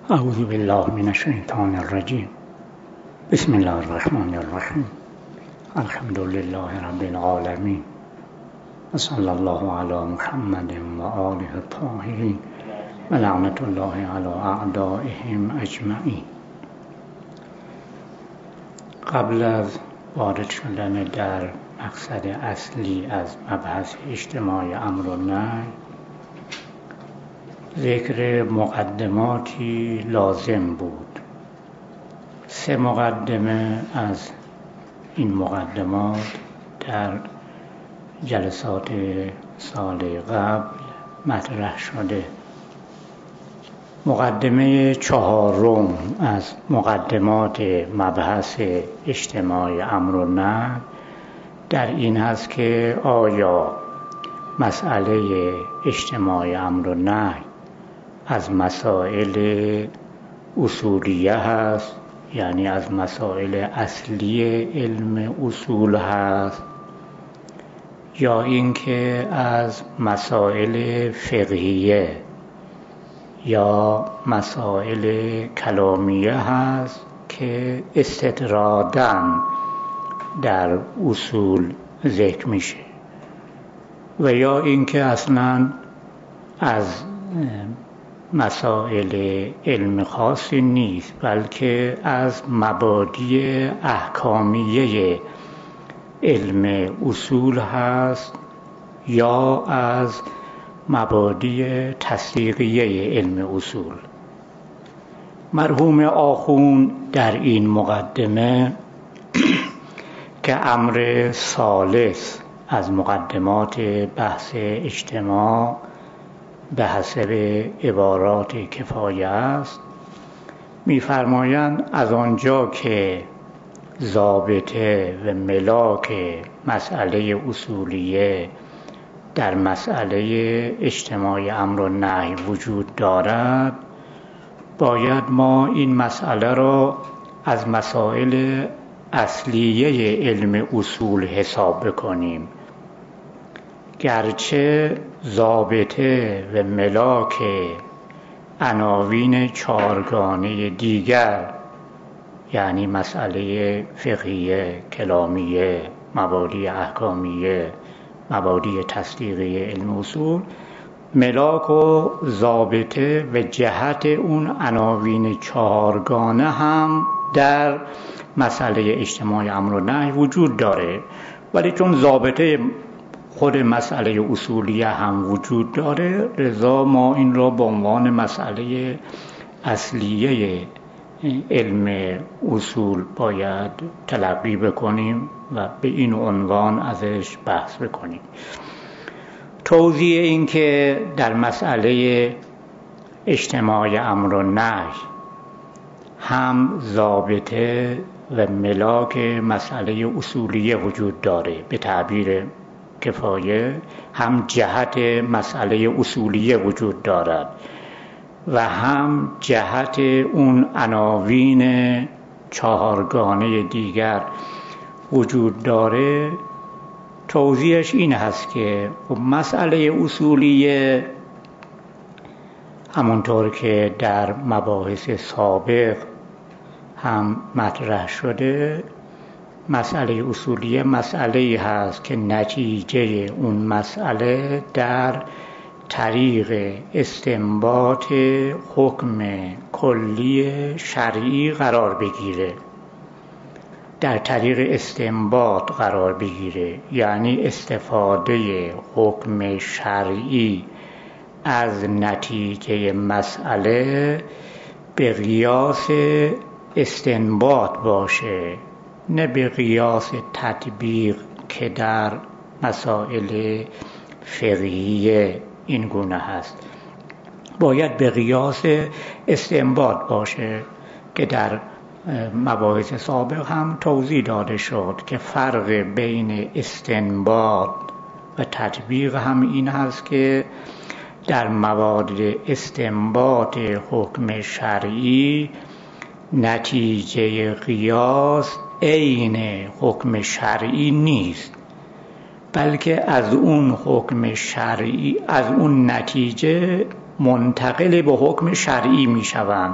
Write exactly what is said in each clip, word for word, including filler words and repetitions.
اعوذ بالله من الشیطان الرجیم. بسم الله الرحمن الرحیم. الحمد لله رب العالمین و صلی الله علی محمد و آله الطاهرین و لعنت الله علی اعدائهم اجمعین. قبل از وارد شدن در مقصد اصلی از مبحث اجتماع امر و نهی، ذکر مقدماتی لازم بود. سه مقدمه از این مقدمات در جلسات سال قبل مطرح شده. مقدمه چهارم از مقدمات مبحث اجتماع امر و نهی در این هست که آیا مسئله اجتماع امر و نهی از مسائل اصولیه هست، یعنی از مسائل اصلی علم اصول هست، یا اینکه از مسائل فقهیه یا مسائل کلامیه هست که استطراداً در اصول ذکر میشه، و یا اینکه اصلاً از مسائل علم خاصی نیست، بلکه از مبادی احکامیه علم اصول هست یا از مبادی تصدیقیه علم اصول. مرحوم آخوند در این مقدمه که امر ثالث از مقدمات بحث اجتماع به حسب عبارات کفایه است، می‌فرمایند از آنجا که ضابطه و ملاک مسئله اصولیه در مسئله اجتماع امر و نهی وجود دارد، باید ما این مسئله را از مسائل اصلیه علم اصول حساب بکنیم، گرچه ضابطه و ملاک عناوین چهارگانه دیگر، یعنی مسئله فقهیه، کلامیه، مبادی احکامیه، مبادی تصدیقی علم اصول، ملاک و ضابطه و جهت اون عناوین چهارگانه هم در مسئله اجتماع امر و نهی وجود داره، ولی چون ضابطه خود مسئله اصولیه هم وجود داره، لذا ما این را به عنوان مسئله اصلیه علم اصول باید تلقی بکنیم و به این عنوان ازش بحث بکنیم. توضیح این که در مسئله اجتماع امر و نهی هم ضابطه و ملاک مسئله اصولیه وجود داره، به تعبیر کفایه هم جهت مسئله اصولیه وجود دارد و هم جهت اون عناوین چهارگانه دیگر وجود داره. توضیحش این هست که مسئله اصولیه همونطور که در مباحث سابق هم مطرح شده، مسئله اصولیه مسئله هست که نتیجه اون مسئله در طریق استنباط حکم کلی شرعی قرار بگیره، در طریق استنباط قرار بگیره، یعنی استفاده حکم شرعی از نتیجه مسئله به قیاس استنباط باشه، نه به قیاس تطبیق که در مسائل فقهیه این گونه هست. باید به قیاس استنباط باشه که در مباحث سابق هم توضیح داده شد که فرق بین استنباط و تطبیق هم این هست که در موارد استنباط حکم شرعی نتیجه قیاس عین حکم شرعی نیست، بلکه از اون حکم شرعی، از اون نتیجه منتقل به حکم شرعی می شوند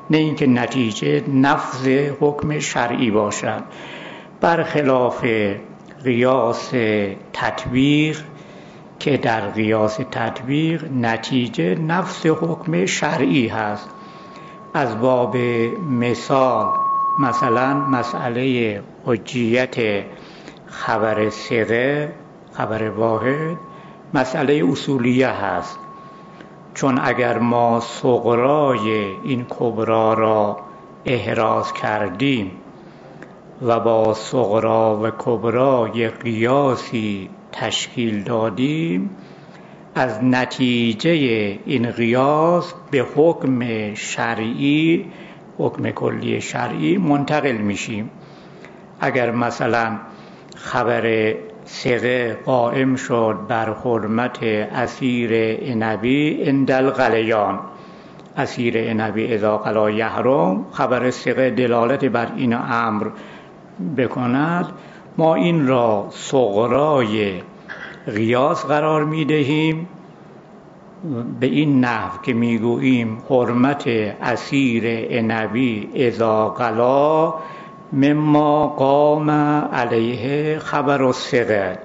نه اینکه نتیجه نفذ حکم شرعی باشد. برخلاف قیاس تطبیق که در قیاس تطبیق نتیجه نفس حکم شرعی هست. از باب مثال، مثلا مسئله حجیت خبر صیغه، خبر واحد، مسئله اصولیه هست. چون اگر ما صغرای این کبرا را احراز کردیم و با صغرا و کبرا یک قیاسی تشکیل دادیم، از نتیجه این قیاس به حکم شرعی، حکم کلی شرعی منتقل میشیم. اگر مثلا خبر صیغه قائم شد بر حرمت عصیر عنبی عند الغلیان، عصیر عنبی اذا غلا یحرم، خبر صیغه دلالت بر این امر بکند، ما این را صغرای قیاس قرار می دهیم به این نحو که می گوییم حرمت عصیر عنبی اذا غلا مما قام علیه خبر الصیغه.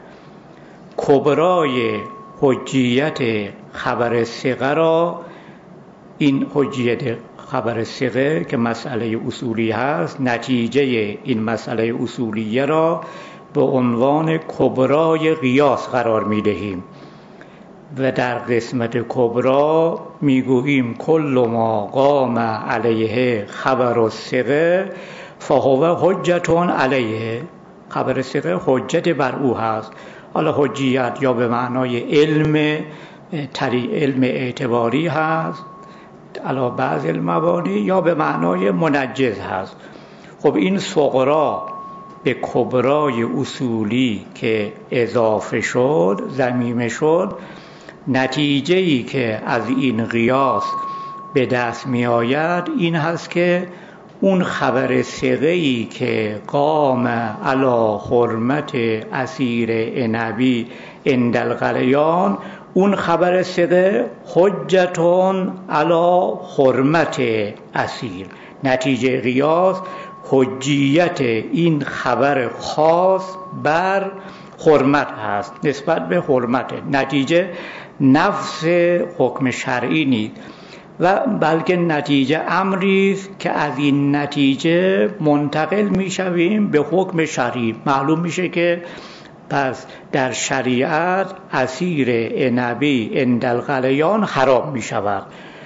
کبرای حجیت خبر صیغه را، این حجیت خبر صیغه که مسئله اصولی هست، نتیجه این مسئله اصولیه را به عنوان کبرای قیاس قرار می دهیم و در قسمت کبرا می گوییم کل ما قام علیه خبر الصیغه فهو حجت علیه. خبر صیغه حجت بر او هست. حالا حجیت یا به معنای علم تری علم اعتباری هست علی بعض المبانی، یا به معنای منجز هست. خب این صغرا به کبرای اصولی که اضافه شد، ضمیمه شد، نتیجه‌ای که از این قیاس به دست می آید این هست که اون خبر صیغه‌ای که قام علی حرمت عصیر عنبی عند الغلیان، اون خبر صیغه حجتون علی حرمت عصیر. نتیجه قیاس حجیت این خبر خاص بر حرمت هست، نسبت به حرمت. نتیجه نفس حکم شرعی نیست و بلکه نتیجه امری است که از این نتیجه منتقل میشویم به حکم شرعی. معلوم میشه که پس در شریعت عصیر عنبی عند الغلیان حرام میشود.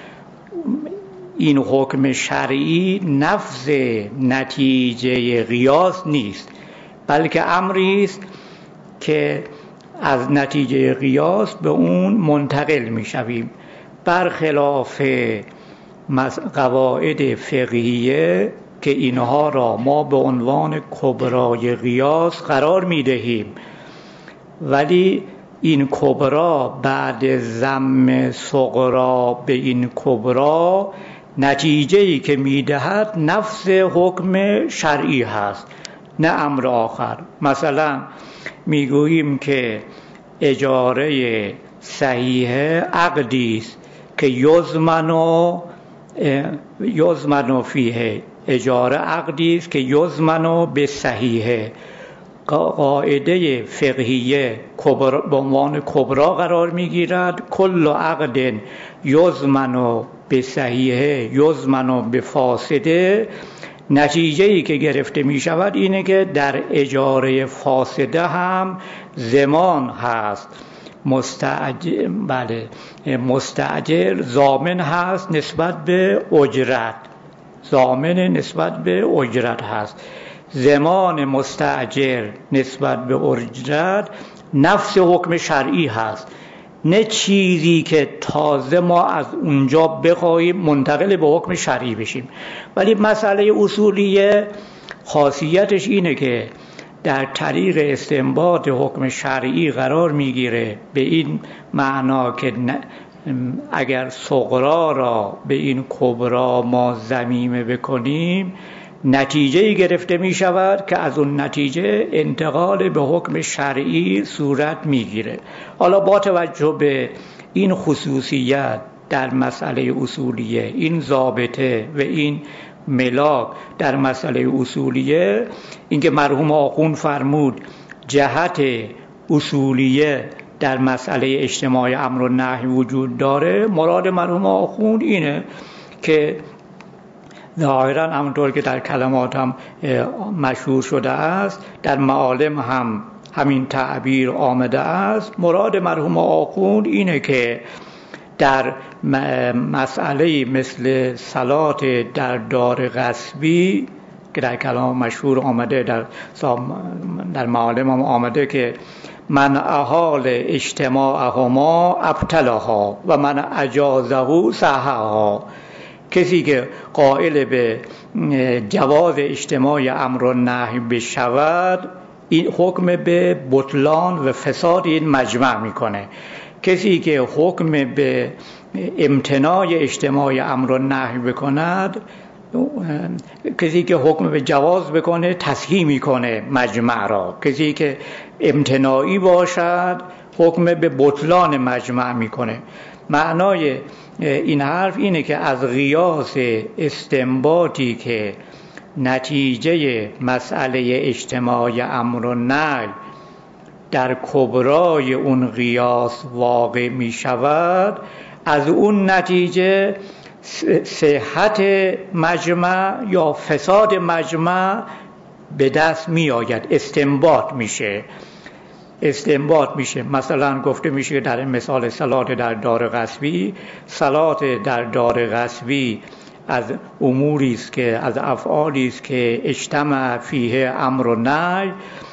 این حکم شرعی نفس نتیجه قیاس نیست، بلکه امری است که از نتیجه قیاس به اون منتقل میشویم. برخلاف قواعد فقهیه که اینها را ما به عنوان کبرای قیاس قرار می دهیم، ولی این کبرا بعد ضم صغرا به این کبرا نتیجه‌ای که می دهد نفس حکم شرعی هست، نه امر آخر. مثلا می گوییم که اجاره صحیح عقدی است که یضمن یضمن فیه، اجاره عقدی است که یضمن به صحیح. قاعده فقهیه به عنوان کبرا قرار میگیرد. کل عقد یضمن به صحیح یضمن به فاسده. نتیجه‌ای که گرفته می شود اینه که در اجاره فاسده هم ضمان هست. مستأجر بله مستأجر ضامن هست نسبت به اجرت، ضامن نسبت به اجرت هست. ضمان مستأجر نسبت به اجرت نفس حکم شرعی هست، نه چیزی که تازه ما از اونجا بخواهیم منتقل به حکم شرعی بشیم. ولی مسئله اصولیه خاصیتش اینه که در طریق استنباط حکم شرعی قرار میگیره، به این معنا که اگر صغرا را به این کبرا ما ضمیمه بکنیم، نتیجه‌ای گرفته می شود که از اون نتیجه انتقال به حکم شرعی صورت میگیره. حالا با توجه به این خصوصیت در مسئله اصولیه، این ضابطه و این ملاک در مسئله اصولیه، اینکه مرحوم آخوند فرمود جهت اصولیه در مسئله اجتماع امر و نهی وجود داره، مراد مرحوم آخوند اینه که ظاهرا همونطور که در کلمات هم مشهور شده است، در معالم هم همین تعبیر آمده است. مراد مرحوم آخوند اینه که در مسئله مثل صلات در دار غصبی که در کلام مشهور آمده، در در معالم هم آمده که من احال اجتماعهما ابطلها و من اجازه صححها، کسی که قائل به جواز اجتماع امر و نهی بشود، این حکم به بطلان و فساد این مجمع میکنه. کسی که حکم به امتناع اجتماع امر و نهی بکند، کسی که حکم به جواز بکنه تصحیح میکنه مجمع را، کسی که امتناعی باشد حکم به بطلان مجمع میکنه. معنای این حرف اینه که از قیاس استنباطی که نتیجه مسئله اجتماع امر و نهی در کبرای اون قیاس واقع می شود، از اون نتیجه صحت مجمع یا فساد مجمع به دست می آید، استنباط میشه استنباط میشه. مثلا گفته میشه در مثال صلات در دار غصبی، صلات در دار غصبی از اموری است که از افعالی است که اجتماع فیه امر و نهی.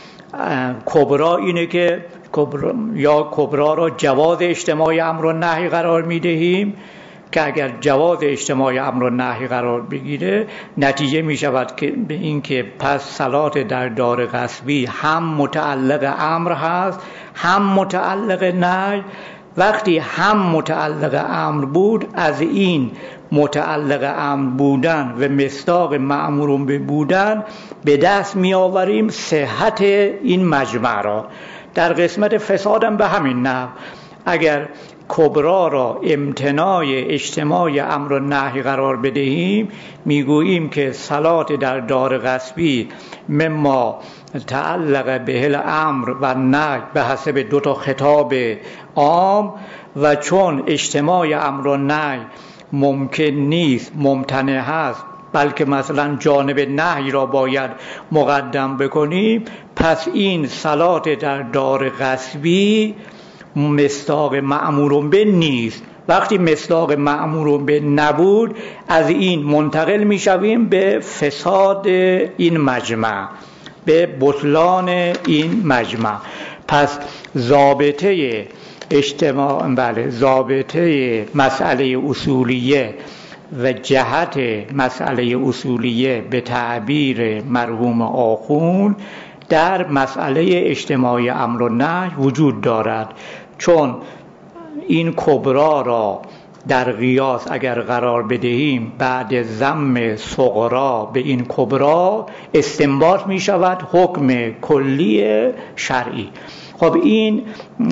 کبرا اینه که کبرا یا کبرا را جواز اجتماع امر و نهی قرار میدهیم، که اگر جواز اجتماع امر و نهی قرار بگیره، نتیجه می شود که به این که پس صلات در دار غصبی هم متعلق امر هست هم متعلق نهی. وقتی هم متعلق امر بود، از این متعلق امر بودن و مصداق مأمور به بودن به دست می آوریم صحت این مجمع را. در قسمت فسادم به همین نحو، اگر کبرا را امتناع اجتماع امر و نهی قرار بدهیم، میگوییم که صلات در دار غصبی مما تعلق به الامر و نهی به حسب دو تا خطاب عام، و چون اجتماع امر و نهی ممکن نیست، ممتنع هست، بلکه مثلا جانب نهی را باید مقدم بکنیم، پس این صلات در دار غصبی مصداق مأمور به نیست. وقتی مصداق مأمور به نبود، از این منتقل می شویم به فساد این مجمع، به بطلان این مجمع. پس ضابطه اجتماع، بله، ضابطه مسئله اصولیه و جهت مسئله اصولیه به تعبیر مرحوم آخوند در مسئله اجتماع امر و نهی وجود دارد، چون این کبرا را در قیاس اگر قرار بدهیم، بعد ضم صغرا به این کبرا استنباط می شود حکم کلی شرعی. خب این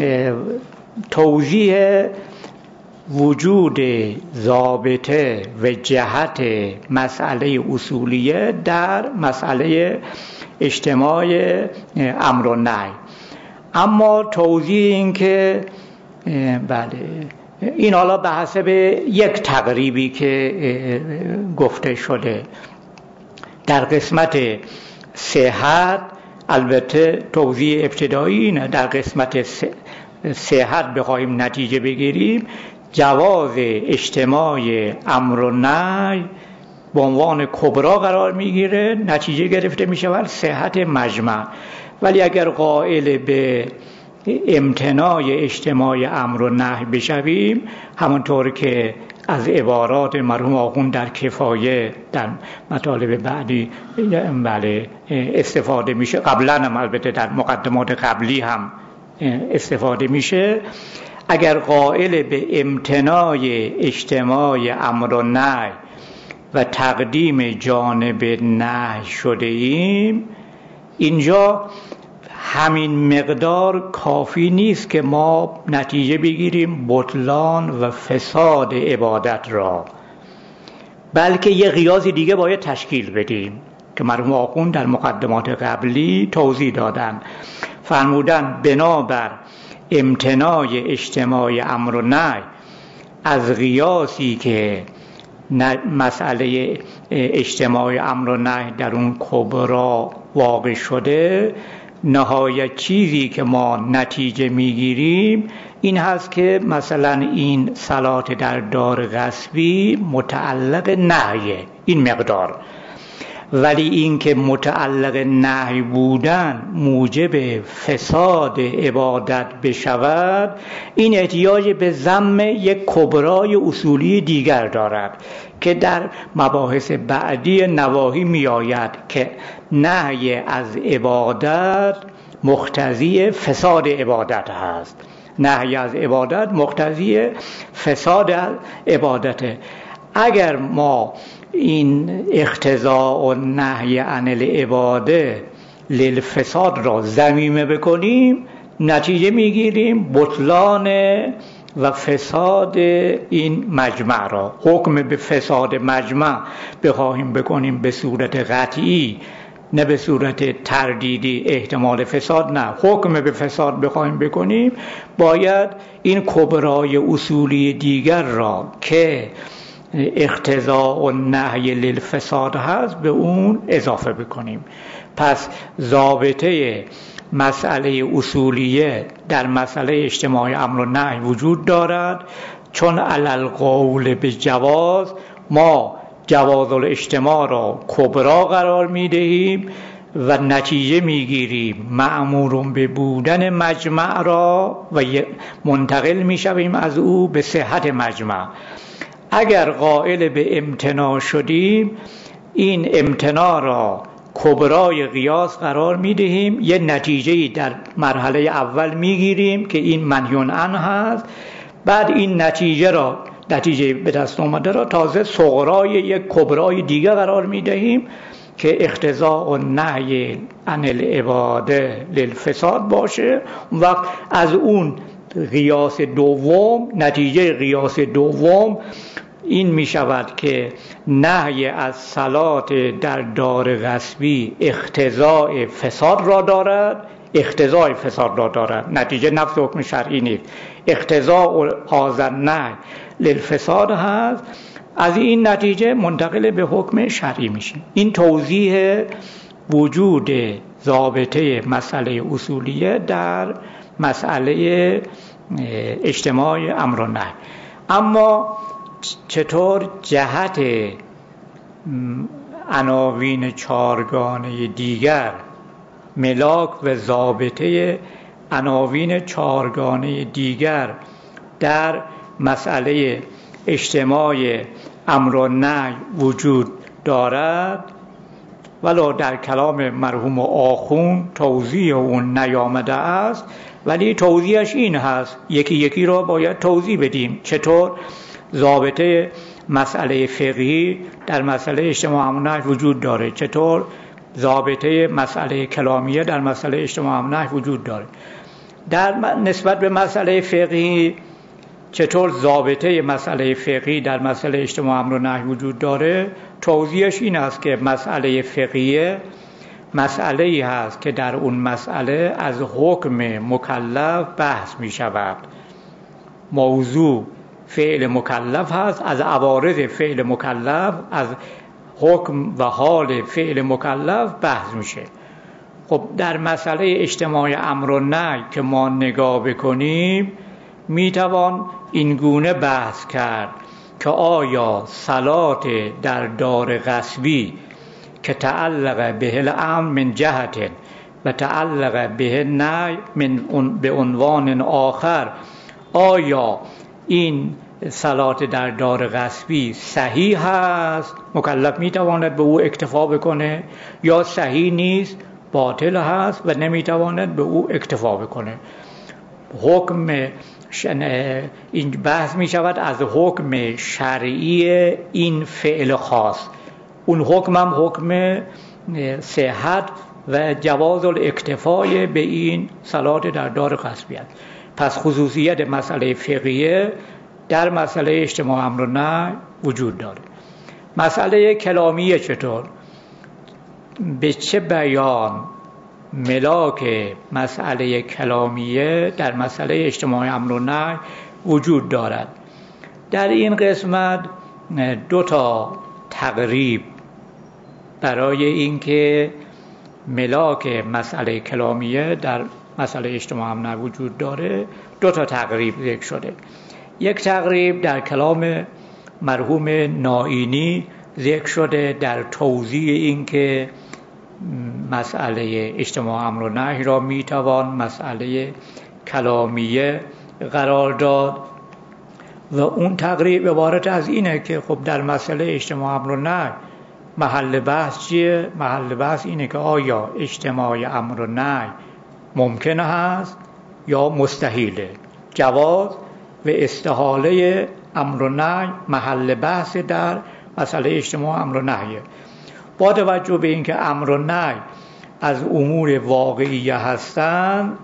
توضیح وجود ضابطه و جهت مسئله اصولیه در مسئله اجتماع امر و نهی. اما توضیح این که بله، این حالا به حسب یک تقریبی که گفته شده. در قسمت صحت البته توضیح ابتدایی اینه، در قسمت صحت بخواهیم نتیجه بگیریم، جواز اجتماع امر و نهی به عنوان کبرا قرار میگیره، نتیجه گرفته میشود صحت مجمع. ولی اگر قائل به امتناع اجتماع امر و نهی بشویم، همونطور که از عبارات مرحوم آخوند در کفایه در مطالب بعدی بله استفاده میشه، قبلا هم البته در مقدمات قبلی هم استفاده میشه، اگر قائل به امتناع اجتماع امر و نهی و تقدیم جانب نهی شده ایم، اینجا همین مقدار کافی نیست که ما نتیجه بگیریم بطلان و فساد عبادت را، بلکه یه قیاس دیگه باید تشکیل بدیم که مرحوم آخوند در مقدمات قبلی توضیح دادن. فرمودن بنابر امتناع اجتماع امر و نهی از قیاسی که مسئله اجتماع امر و نهی در اون کبرا واقع شده، نهایت چیزی که ما نتیجه میگیریم این هست که مثلا این صلات در دار غصبی متعلق نهیه این مقدار، ولی این که متعلق نهی بودن موجب فساد عبادت بشود، این احتیاج به ضم یک کبرای اصولی دیگر دارد که در مباحث بعدی نواهی می آید که نهی از عبادت مقتضی فساد عبادت هست. نهی از عبادت مقتضی فساد عبادته. اگر ما این اقتضاء و نهی عن العباده للفساد را ضمیمه بکنیم، نتیجه میگیریم بطلان و فساد این مجمع را. حکم به فساد مجمع بخواهیم بکنیم به صورت قطعی، نه به صورت تردیدی احتمال فساد، نه، حکم به فساد بخواهیم بکنیم باید این کبرای اصولی دیگر را که اقتضاء و نهی للفساد هست به اون اضافه بکنیم. پس ضابطه مسئله اصولیه در مسئله اجتماع امر و نهی وجود دارد، چون علل قول به جواز ما جواز الاجتماع را کبرا قرار می دهیم و نتیجه می گیریم مأمور به بودن مجمع را و منتقل می شویم از او به صحت مجمع. اگر قائل به امتناع شدیم، این امتناع را کبرای قیاس قرار می دهیم، یه نتیجه در مرحله اول می گیریم که این منهی عنه هست، بعد این نتیجه را نتیجه به دست آمده را تازه صغرای یک کبرای دیگه قرار می دهیم که اقتضاء و نهی عن العباده للفساد باشه. اون وقت از اون قیاس دوم، نتیجه قیاس دوم این می شود که نهی از صلات در دار غصبی اقتضاء فساد را دارد، اقتضاء فساد را دارد، نتیجه نفس حکم شرعی نیست، اقتضاء حاضر نهی للفساد هست. از این نتیجه منتقل به حکم شرعی میشیم. این توضیح وجود ضابطه مسئله اصولیه در مسئله اجتماع امر و نهی. اما چطور جهت عناوین چهارگانه دیگر ملاک و ضابطه عناوین چهارگانه دیگر در مسئله اجتماع امر و نهی وجود دارد، ولو در کلام مرحوم آخوند توضیح اون نیامده است، ولی توضیحش این هست، یکی یکی را باید توضیح بدیم. چطور ضابطه مسئله فقهی در مسئله اجتماع امر و نهی وجود داره، چطور ضابطه مسئله کلامیه در مسئله اجتماع امر و نهی وجود داره. در نسبت به مسئله فقهی چطور ضابطه مسئله فقهی در مسئله اجتماع امر و نهی وجود داره، توضیحش این است که مسئله فقهیه مسئله ای هست که در اون مسئله از حکم مکلف بحث می شود. موضوع فعل مکلف هست، از عوارض فعل مکلف، از حکم و حال فعل مکلف بحث میشه. خب در مسئله اجتماع امر و نهی که ما نگاه بکنیم، میتوان این گونه بحث کرد که آیا صلات در دار غصبی که تعلق به الامر من جهت و تعلق به نهی من به عنوان آخر، آیا این صلات در دار غصبی صحیح هست، مکلف میتواند به او اکتفا بکنه، یا صحیح نیست، باطل هست و نمیتواند به او اکتفا بکنه. حکم این بحث می شود از حکم شرعی این فعل خاص. اون حکم هم حکم صحت و جواز الاکتفای به این صلات در دار غصبیت. پس خصوصیت مسئله فقهیه در مسئله اجتماع امر و نهی وجود داره. مسئله کلامیه چطور؟ به چه بیان ملاک مسئله کلامیه در مسئله اجتماع امر و نهی وجود دارد؟ در این قسمت دو تا تقریب برای اینکه ملاک مسئله کلامیه در مسئله اجتماع امر و نهی وجود داره، دو تا تقریب ذکر شده. یک تقریب در کلام مرحوم نائینی ذکر شده در توضیح اینکه مسئله اجتماع امر و نهی را میتوان مسئله کلامیه قرار داد و اون تقریب عبارت از اینه که خب در مسئله اجتماع امر و نهی محل بحث چیه؟ محل بحث اینه که آیا اجتماع امر و نهی ممکن هست یا مستحیله. جواز و استحاله امر و نهی محل بحث در مسئله اجتماع امر و نهیه. با توجه به اینکه امر و نهی از امور واقعیه هستند،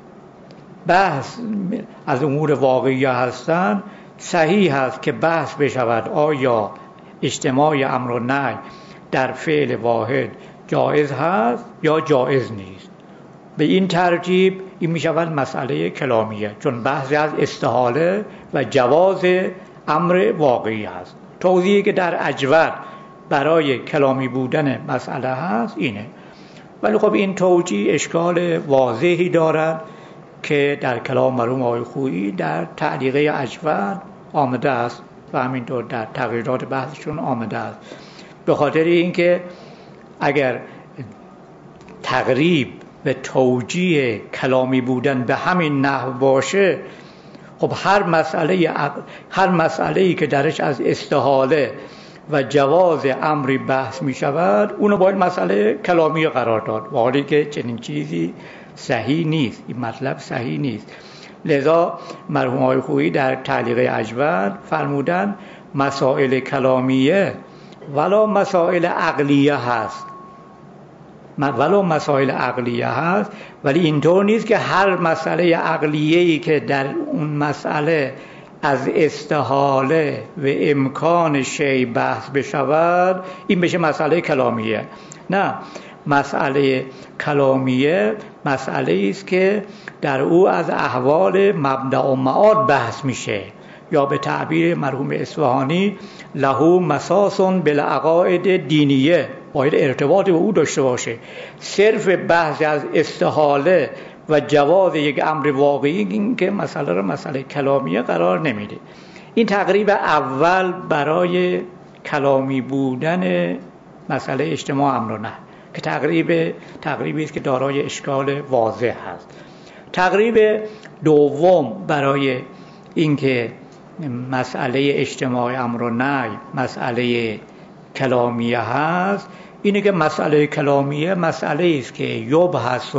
بحث از امور واقعیه هستند، صحیح است که بحث بشود آیا اجتماع امر و نهی در فعل واحد جایز هست یا جایز نیست. به این ترتیب این می شود مسئله کلامیه، چون بحث از استحاله و جواز امر واقعی است. توضیحی که در اجود برای کلامی بودن مسئله هست اینه. ولی خب این توجیه اشکال واضحی دارد که در کلام مرحوم آقای خویی در تعلیقه اجود آمده است و همینطور در تغییرات بحثشون آمده است. به خاطر اینکه اگر تقریب و توجیه کلامی بودن به همین نحو باشه، خب هر مسئله هر مسئله‌ای که درش از استحاله و جواز امری بحث می شود اونو باید مسئله کلامی قرار داد، و حالی که چنین چیزی صحیح نیست. این مطلب صحیح نیست. لذا مرحوم آقای خویی در تعلیق اجود فرمودن مسائل کلامیه ولا مسائل عقلیه هست، ولو مسائل عقلیه هست، ولی اینطور نیست که هر مسئله عقلیه‌ای که در اون مسئله از استحاله و امکان شی بحث بشود این بشه مسئله کلامیه. نه، مسئله کلامیه مسئله است که در او از احوال مبدأ و معاد بحث میشه، یا به تعبیر مرحوم اصفهانی له مساس بالعقاید دینیه، باید ارتباط به او داشته باشه. صرف بحث از استحاله و جواز یک امر واقعی این که مسئله را مسئله کلامیه قرار نمیده. این تقریب اول برای کلامی بودن مسئله اجتماع امر و نهی که تقریب تقریبی است که دارای اشکال واضح است. تقریب دوم برای اینکه مسئله اجتماع امر و نهی مسئله کلامیه هست اینه که مسئله کلامیه مسئله است که یبحث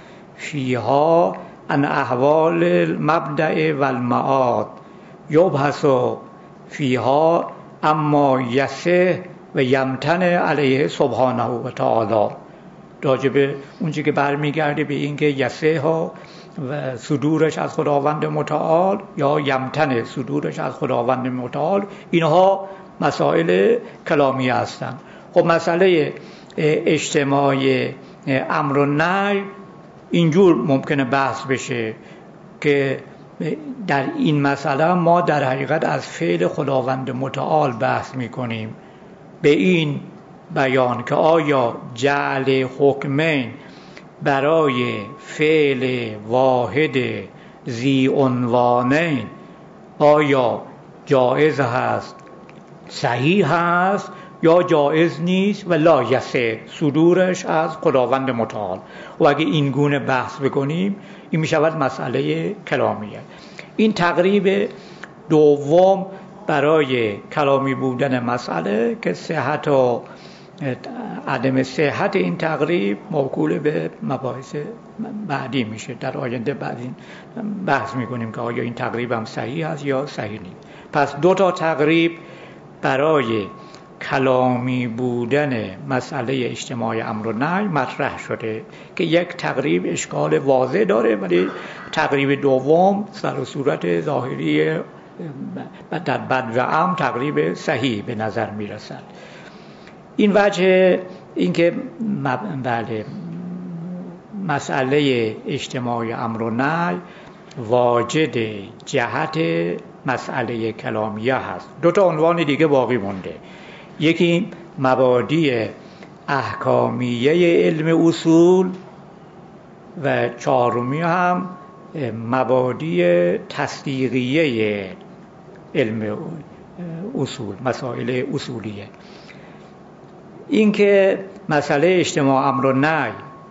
فیها عن احوال المبدأ و المعاد، یبحث فیها اما یصح و یمتنع علیه سبحانه و تعالی، راجب اونچه که برمیگرده به اینکه یصح و صدورش از خداوند متعال یا یمتنع صدورش از خداوند متعال، اینها مسائل کلامی هستند. خب مسئله اجتماع امر و نهی اینجور ممکنه بحث بشه که در این مسئله ما در حقیقت از فعل خداوند متعال بحث میکنیم، به این بیان که آیا جعل حکمین برای فعل واحد ذی عنوانین آیا جایز هست، صحیح هست یا جایز نیست و لا یصح صدورش از خداوند متعال. و اگه این گونه بحث بکنیم این می شود مسئله کلامیه. این تقریب دوم برای کلامی بودن مسئله که صحت و عدم صحت این تقریب موکول به مباحث بعدی میشه. در آینده بعد این بحث میکنیم که آیا این تقریب هم صحیح است یا صحیح نیست. پس دو تا تقریب برای کلامی بودن مسئله اجتماع امر و نهی مطرح شده که یک تقریب اشکال واضح داره، ولی تقریب دوم سر و صورت ظاهری در بد و عام تقریب صحیح به نظر میرسد. این وجه اینکه بله مسئله اجتماع امر و نهی واجد جهت مسئله کلامیه هست. دو تا عنوان دیگه باقی مونده، یکی مبادی احکامیه علم اصول و چهارمی هم مبادی تصدیقیه علم اصول، مسائل اصولیه. اینکه مسئله اجتماع امر و نهی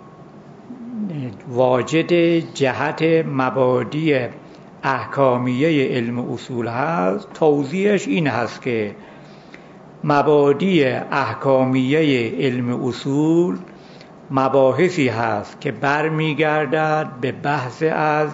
واجد جهت مبادی احکامیه علم اصول هست، توضیحش این هست که مبادی احکامیه علم اصول مباحثی هست که برمیگردد به بحث از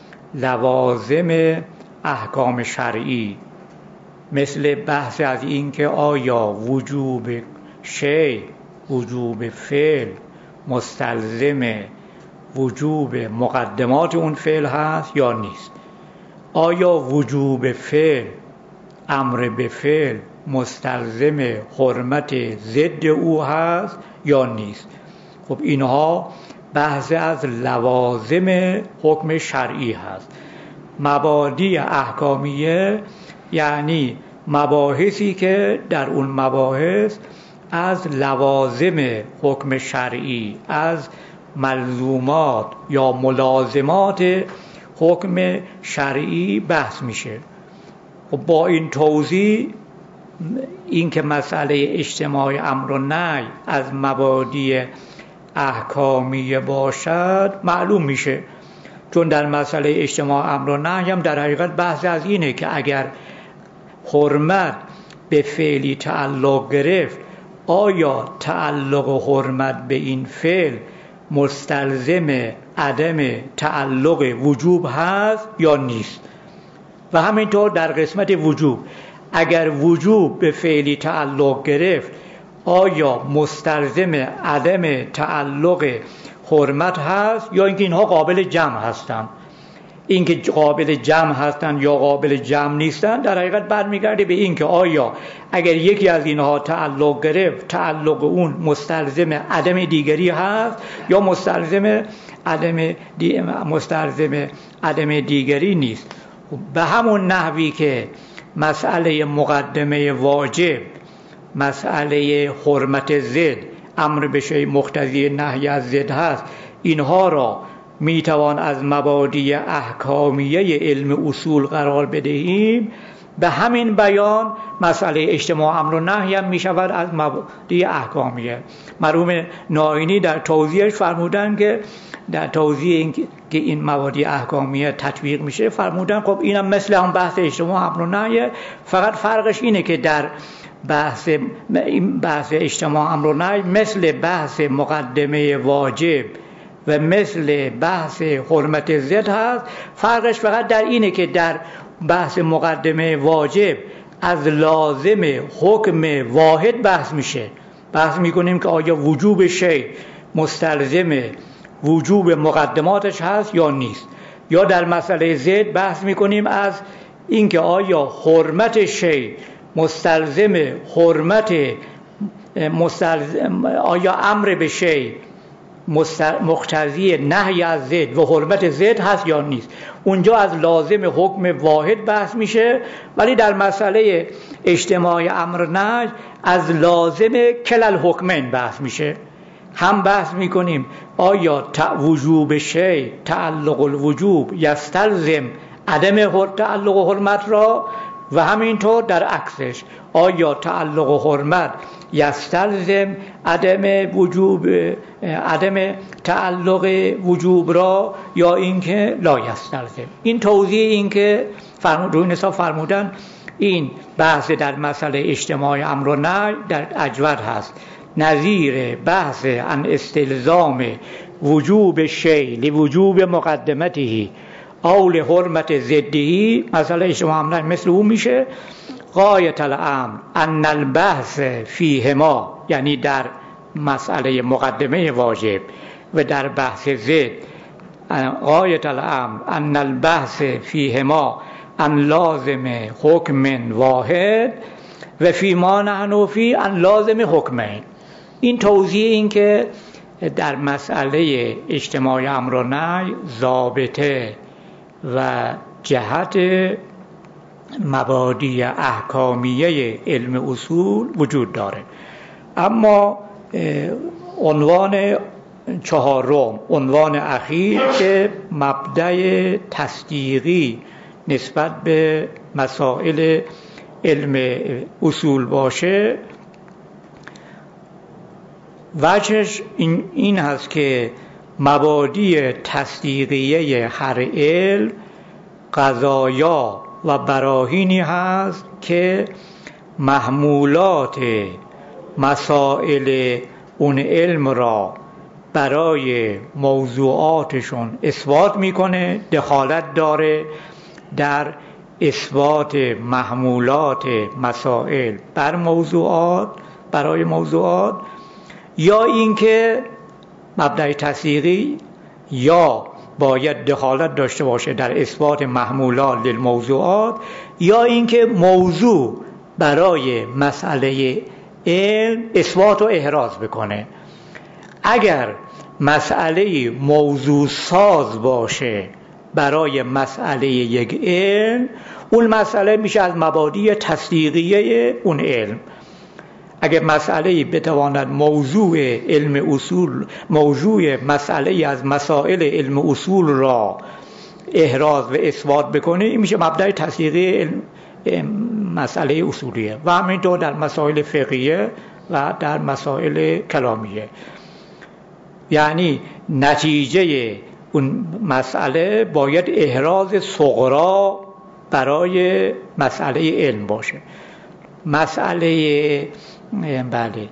لوازم احکام شرعی، مثل بحث از این که آیا وجوب شیء، وجوب فعل مستلزم وجوب مقدمات اون فعل هست یا نیست، آیا وجوب فعل، امر به فعل مستلزم حرمت ضد او هست یا نیست. خب اینها بحث از لوازم حکم شرعی هست. مبادی احکامیه یعنی مباحثی که در اون مباحث از لوازم حکم شرعی، از ملزومات یا ملازمات حکم شرعی بحث میشه. و با این توضیح این که مسئله اجتماع امر و نهی از مبادی احکامیه باشد معلوم میشه، چون در مسئله اجتماع امر و نهی هم در حقیقت بحث از اینه که اگر حرمت به فعلی تعلق گرفت، آیا تعلق حرمت به این فعل مستلزم عدم تعلق وجوب هست یا نیست. و همینطور در قسمت وجوب، اگر وجوب به فعلی تعلق گرفت، آیا مستلزم عدم تعلق حرمت هست یا اینکه اینها قابل جمع هستند. اینکه قابل جمع هستند یا قابل جمع نیستند در حقیقت برمیگرده به اینکه آیا اگر یکی از اینها تعلق گرفت، تعلق اون مستلزم عدم دیگری هست یا مستلزم عدم دی... مستلزم عدم دیگری نیست. به همون نحوی که مسئله مقدمه واجب، مسئله حرمت ضد، امر به شیء مقتضی نهی از ضد هست، اینها را میتوان از مبادی احکامیه علم اصول قرار بدهیم، به همین بیان مسئله اجتماع امر و نهی هم میشود از مبادی احکامیه. مرحوم ناینی در توضیحش فرمودن که در توضیح این که این مبادی احکامیه تطبیق میشه فرمودن خب اینم مثل هم بحث اجتماع امر و نهی، فقط فرقش اینه که در بحث این بحث اجتماع امر و نهی مثل بحث مقدمه واجب و مثل بحث حرمت ضد هست. فرقش فقط در اینه که در بحث مقدمه واجب از لازم حکم واحد بحث میشه، بحث میکنیم که آیا وجوب شیء مستلزم وجوب مقدماتش هست یا نیست. یا در مسئله ضد بحث میکنیم از اینکه آیا حرمت شیء مستلزم حرمت مستلزم آیا امر به شیء مقتضی نهی از ضد و حرمت ضد هست یا نیست. اونجا از لازم حکم واحد بحث میشه، ولی در مسئله اجتماع امر نهی از لازم کل الحکمین بحث میشه. هم بحث میکنیم آیا وجوب شیء تعلق الوجوب یستلزم عدم تعلق حرمت را، و همینطور در عکسش آیا تعلق حرمت یستلزم عدم وجوب عدم تعلق وجوب را یا اینکه لا یستلزم. این توضیح این که روی نصاب فرمودن این بحث در مسئله اجتماع امر و نهی در اجود هست، نظیر بحث عن استلزام وجوب شیء لوجوب مقدمته او لحرمت ضده، مسئله اجتماع امر مثل اون میشه. غایت الامر ان البحث فیهما، یعنی در مسئله مقدمه واجب و در بحث ضد، غایت الامر ان البحث فیهما ان لازم حکم واحد و فیما نحن فی ان لازم حکمین. این توضیح این که در مسئله اجتماع امر و نهی ضابطه و جهت مبادی احکامیه علم اصول وجود داره. اما عنوان چهارم، عنوان اخیر که مبدأ تصدیقی نسبت به مسائل علم اصول باشه، وجهش این, این هست که مبادی تصدیقیه هر علم قضایا و براهینی هست که محمولات مسائل اون علم را برای موضوعاتشون اثبات میکنه، دخالت داره در اثبات محمولات مسائل بر موضوعات، برای موضوعات، یا اینکه مبدأ تصدیقی یا باید دخالت داشته باشه در اثبات محمولات للموضوعات، یا اینکه موضوع برای مسئله علم اثبات و احراز بکنه. اگر مسئله موضوع ساز باشه برای مسئله یک علم، اون مسئله میشه از مبادی تصدیقیه اون علم. اگر مسئله بتواند موضوع علم اصول، موضوع مسئله از مسائل علم اصول را احراز و اثبات بکنه، این میشه مبدأ تصدیقی علم مسئله اصولیه. و همینطور در مسائل فقهیه و در مسائل کلامیه. یعنی نتیجه اون مسئله باید احراز صغرا برای مسئله علم باشه. مسئله بله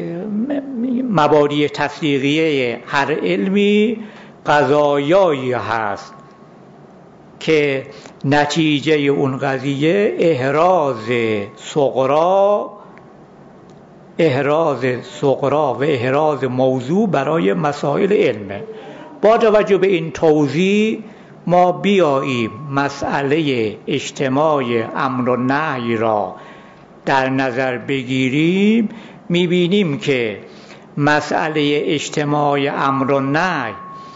مبادی تصدیقیه هر علمی قضایایی هست که نتیجه اون قضیه احراز صغرا احراز صغرا و احراز موضوع برای مسائل علمه. با توجه به این توضیح ما بیاییم مسئله اجتماع امر و نهی را در نظر بگیریم، میبینیم که مسئله اجتماع امر و نهی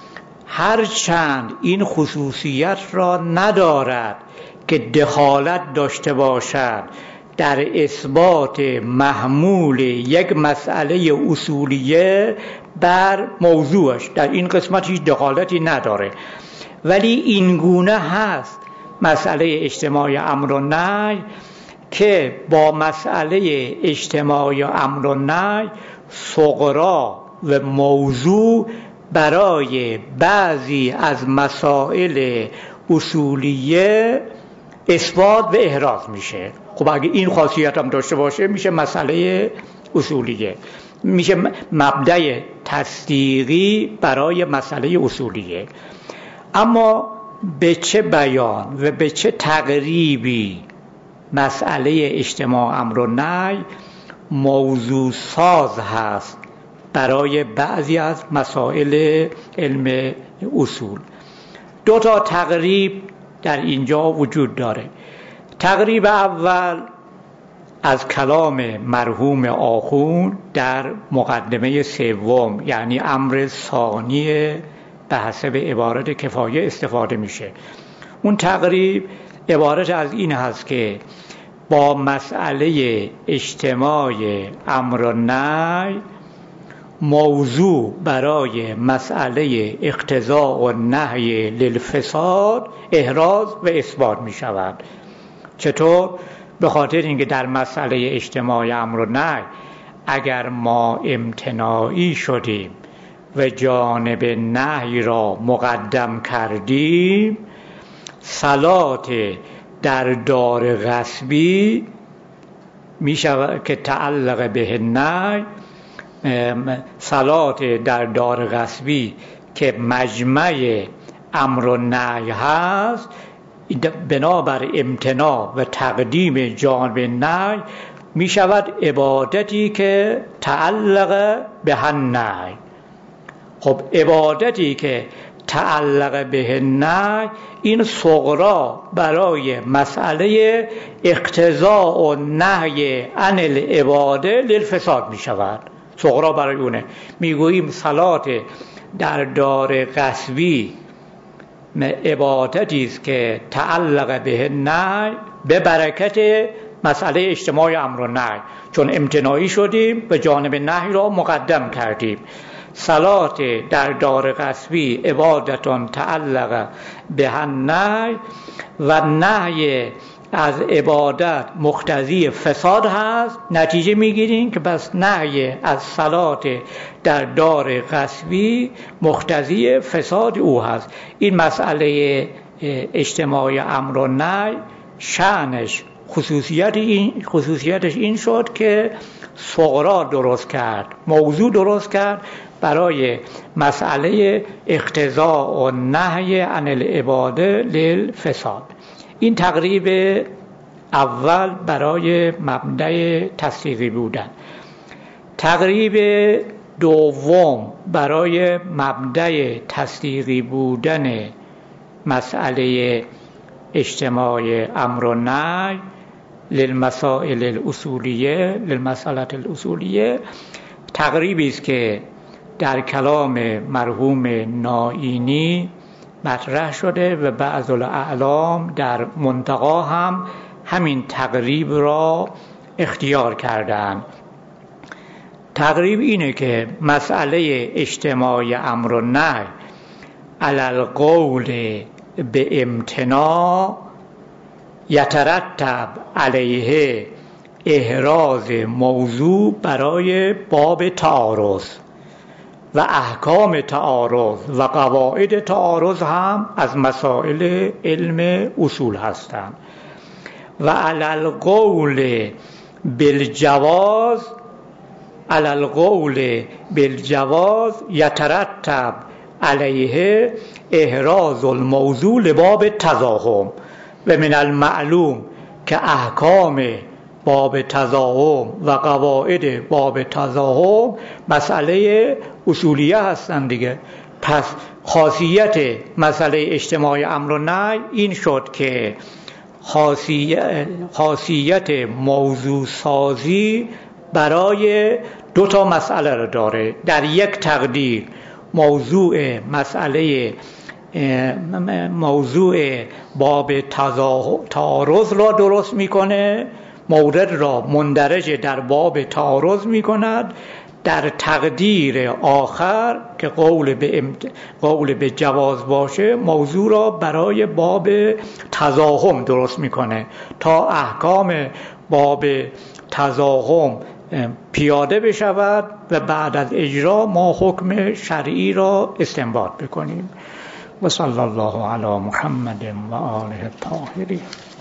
هرچند این خصوصیت را ندارد که دخالت داشته باشد در اثبات محمول یک مسئله اصولیه بر موضوعش، در این قسمت هیچ دخالتی نداره، ولی این گونه هست مسئله اجتماع امر و نهی که با مسئله اجتماع امر و نهی صغرا و موضوع برای بعضی از مسائل اصولیه اثبات و احراز میشه. خب اگه این خاصیت هم داشته باشه میشه مسئله اصولیه، میشه مبدأ تصدیقی برای مسئله اصولیه. اما به چه بیان و به چه تقریبی مسئله اجتماع امر و نهی موضوع ساز هست برای بعضی از مسائل علم اصول؟ دو تا تقریب در اینجا وجود داره. تقریب اول از کلام مرحوم آخوند در مقدمه سوم، یعنی امر ثانی به حسب عبارت کفایه استفاده میشه. اون تقریب عبارت از این هست که با مسئله اجتماع امر و نهی موضوع برای مسئله اقتضاء و نهی للفساد احراز و اثبات می شود. چطور؟ به خاطر اینکه در مسئله اجتماع امر و نهی اگر ما امتناعی شدیم و جانب نهی را مقدم کردیم، صلات در دار غصبی می شود که تعلق به نهی، صلات در دار غصبی که مجمع امر و نهی هست، بنابر امتناع و تقدیم جانب نهی می شود عبادتی که تعلق به نهی. خب عبادتی که تعلق به نهی این صغرا برای مسئله اقتضاء و نهی عن العباده للفساد می شود. صغرا برای اونه. میگوییم صلات در دار غصبی عبادتی است که تعلق به نهی به برکت مسئله اجتماع امر و نهی، چون امتناعی شدیم و جانب نهی را مقدم کردیم. صلات در دار غصبی عبادتون تعلق به نهی و نهی از عبادت مقتضی فساد هست. نتیجه میگیریم که بس نهی از صلات در دار غصبی مقتضی فساد او هست. این مسئله اجتماع امر و نهی شأنش خصوصیت این خصوصیتش این شد که صغرا درست کرد، موضوع درست کرد برای مسئله اقتضاء و نهی عن العباده للفساد. این تقریب اول برای مبدأ تصدیقی بودن. تقریب دوم برای مبدأ تصدیقی بودن مسئله اجتماع امر و نهی للمسائل الاصولیه للمسئله الاصولیه تقریبی است که در کلام مرحوم نائینی مطرح شده و بعض الاعلام در منتقا هم همین تقریب را اختیار کردند. تقریب اینه که مسئله اجتماع امر و نهی علی القول به امتناع یترتب علیه احراز موضوع برای باب تعارض و احکام تعارض و قواعد تعارض هم از مسائل علم اصول هستند. و علی القول بالجواز علی القول بالجواز یترتب علیه احراز الموضوع لباب تضاهم و من المعلوم که احکام باب تضاهم و قواعد باب تضاهم مسئله اصولیه هستند دیگه. پس خاصیت مسئله اجتماع امر و نهی این شد که خاصیت, خاصیت موضوع سازی برای دو تا مسئله رو داره. در یک تقدیر موضوع مسئله موضوع باب تعارض را درست میکنه، مورد را مندرج در باب تعارض میکند. در تقدیر آخر که قول به امت... قول به جواز باشه موضوع را برای باب تضاهم درست میکنه تا احکام باب تضاهم پیاده بشود و بعد از اجرا ما حکم شرعی را استنباط بکنیم. و صلی الله علی محمد و آله الطاهرین.